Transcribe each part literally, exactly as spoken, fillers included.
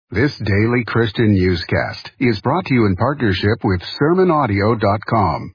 This daily Christian newscast is brought to you in partnership with sermon audio dot com.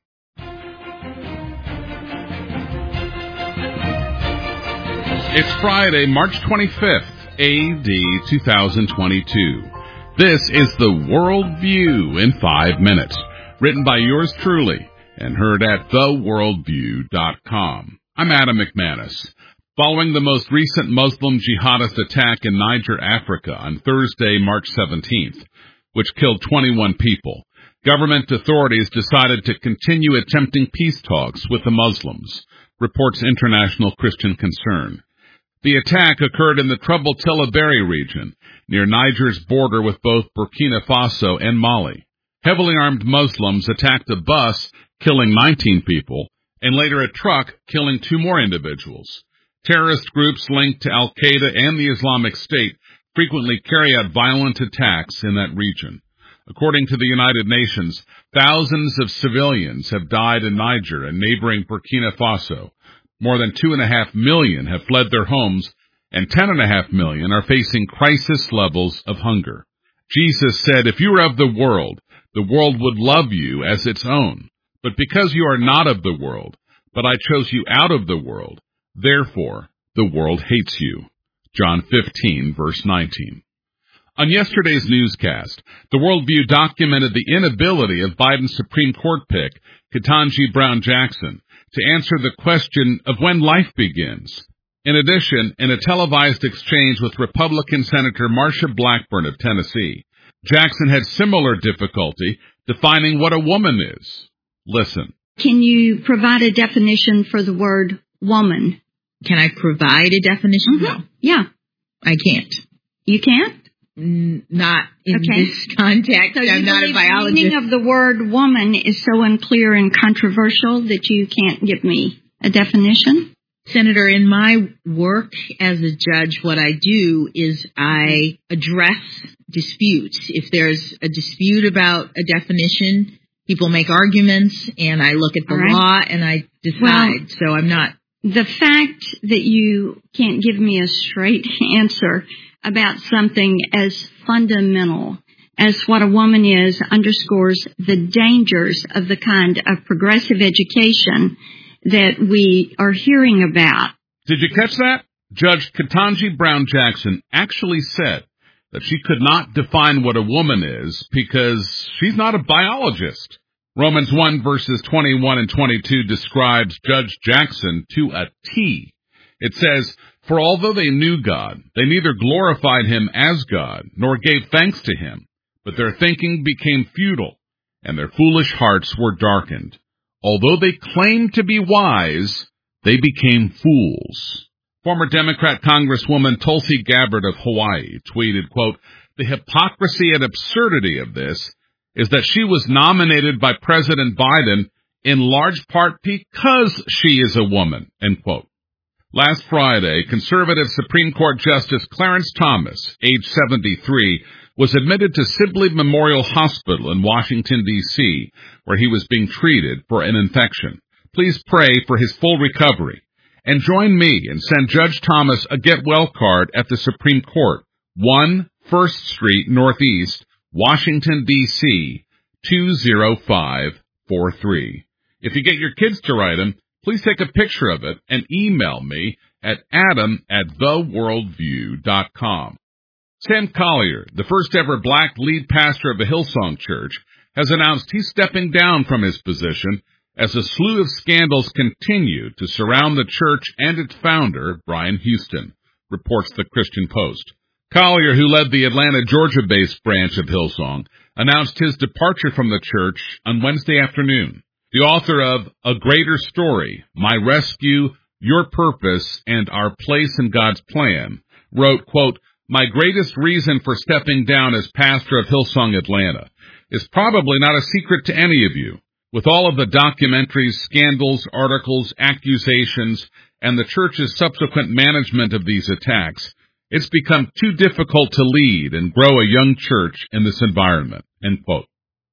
It's Friday, March twenty-fifth, A D two thousand twenty-two. This is the World View in five minutes, written by yours truly and heard at the world view dot com. I'm Adam McManus. Following the most recent Muslim jihadist attack in Niger, Africa on Thursday, March seventeenth, which killed twenty-one people, government authorities decided to continue attempting peace talks with the Muslims, reports International Christian Concern. The attack occurred in the troubled Tillaberi region, near Niger's border with both Burkina Faso and Mali. Heavily armed Muslims attacked a bus, killing nineteen people, and later a truck, killing two more individuals. Terrorist groups linked to Al-Qaeda and the Islamic State frequently carry out violent attacks in that region. According to the United Nations, thousands of civilians have died in Niger and neighboring Burkina Faso. More than two and a half million have fled their homes, and ten and a half million are facing crisis levels of hunger. Jesus said, "If you were of the world, the world would love you as its own. But because you are not of the world, but I chose you out of the world, therefore the world hates you." John fifteen, verse nineteen. On yesterday's newscast, the Worldview documented the inability of Biden's Supreme Court pick, Ketanji Brown Jackson, to answer the question of when life begins. In addition, in a televised exchange with Republican Senator Marsha Blackburn of Tennessee, Jackson had similar difficulty defining what a woman is. Listen. Can you provide a definition for the word woman? Can I provide a definition? Mm-hmm. No. Yeah. I can't. You can't? N- not in okay. this context. So I'm not a biologist. The meaning of the word woman is so unclear and controversial that you can't give me a definition? Senator, in my work as a judge, what I do is I address disputes. If there's a dispute about a definition, people make arguments, and I look at the right. law and I decide. Well, so I'm not. The fact that you can't give me a straight answer about something as fundamental as what a woman is underscores the dangers of the kind of progressive education that we are hearing about. Did you catch that? Judge Ketanji Brown Jackson actually said that she could not define what a woman is because she's not a biologist. Romans one verses twenty-one and twenty-two describes Judge Jackson to a T. It says, "For although they knew God, they neither glorified him as God, nor gave thanks to him, but their thinking became futile, and their foolish hearts were darkened. Although they claimed to be wise, they became fools." Former Democrat Congresswoman Tulsi Gabbard of Hawaii tweeted, quote, "The hypocrisy and absurdity of this is that she was nominated by President Biden in large part because she is a woman," end quote. Last Friday, conservative Supreme Court Justice Clarence Thomas, age seventy-three, was admitted to Sibley Memorial Hospital in Washington, D C, where he was being treated for an infection. Please pray for his full recovery. And join me and send Judge Thomas a get well card at the Supreme Court, one First Street Northeast, Washington, D C, two zero five four three. If you get your kids to write him, please take a picture of it and email me at adam at the world view dot com. Sam Collier, the first ever black lead pastor of a Hillsong church, has announced he's stepping down from his position as a slew of scandals continue to surround the church and its founder, Brian Houston, reports the Christian Post. Collier, who led the Atlanta, Georgia-based branch of Hillsong, announced his departure from the church on Wednesday afternoon. The author of A Greater Story, My Rescue, Your Purpose, and Our Place in God's Plan, wrote, quote, "My greatest reason for stepping down as pastor of Hillsong Atlanta is probably not a secret to any of you. With all of the documentaries, scandals, articles, accusations, and the church's subsequent management of these attacks, it's become too difficult to lead and grow a young church in this environment," end quote.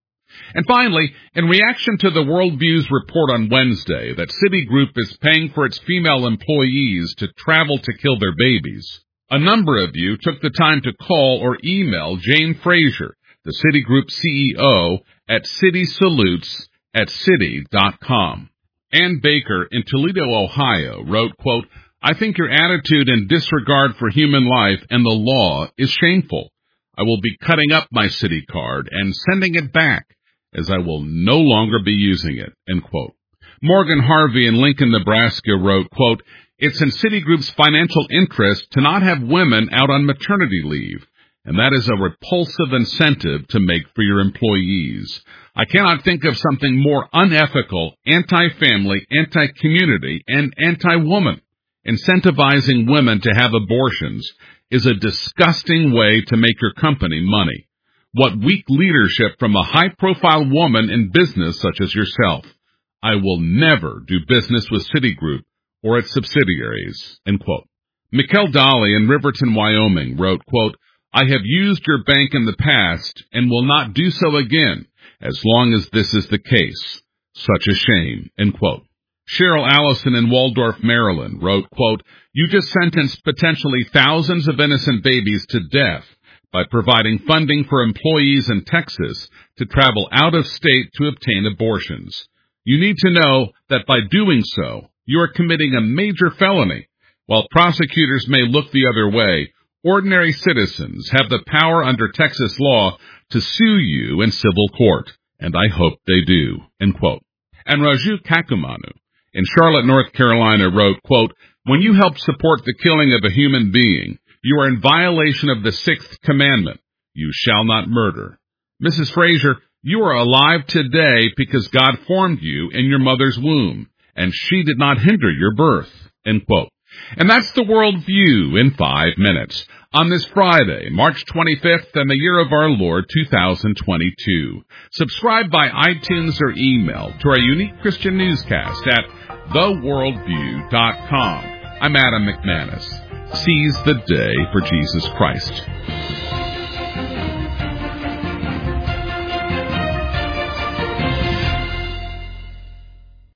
And finally, in reaction to the Worldview's report on Wednesday that Citigroup is paying for its female employees to travel to kill their babies, A number of you took the time to call or email Jane Frazier, the Citigroup C E O, at citysalutes at city dot com. Ann Baker in Toledo, Ohio, wrote, quote, I think your attitude and disregard for human life and the law is shameful. I will be cutting up my Citi card and sending it back, as I will no longer be using it, end quote. Morgan Harvey in Lincoln, Nebraska, wrote, quote, it's in Citigroup's financial interest to not have women out on maternity leave, and that is a repulsive incentive to make for your employees. I cannot think of something more unethical, anti-family, anti-community, and anti-woman. Incentivizing women to have abortions is a disgusting way to make your company money. What weak leadership from a high-profile woman in business such as yourself. I will never do business with Citigroup or its subsidiaries, end quote. Mikkel Dolly in Riverton, Wyoming, wrote, quote, I have used your bank in the past and will not do so again as long as this is the case. Such a shame, end quote. Cheryl Allison in Waldorf, Maryland, wrote, quote, you just sentenced potentially thousands of innocent babies to death by providing funding for employees in Texas to travel out of state to obtain abortions. You need to know that by doing so, you are committing a major felony. While prosecutors may look the other way, ordinary citizens have the power under Texas law to sue you in civil court, and I hope they do, end quote. And Raju Kakumanu in Charlotte, North Carolina, wrote, quote, when you help support the killing of a human being, you are in violation of the sixth commandment, you shall not murder. Missus Frazier, you are alive today because God formed you in your mother's womb, and she did not hinder your birth, end quote. And that's the World View in five minutes on this Friday, March twenty-fifth, and the year of our Lord, two thousand twenty-two. Subscribe by iTunes or email to our unique Christian newscast at the worldview dot com. I'm Adam McManus. Seize the day for Jesus Christ.